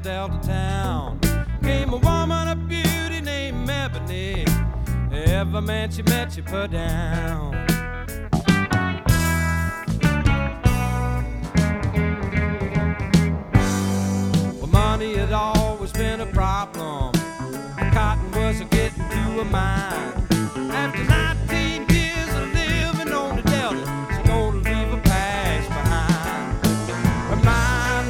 Delta town. Came a woman of beauty named Ebony. Every man she met, she put down. Well, money had always been a problem. Cotton was getting to a mine.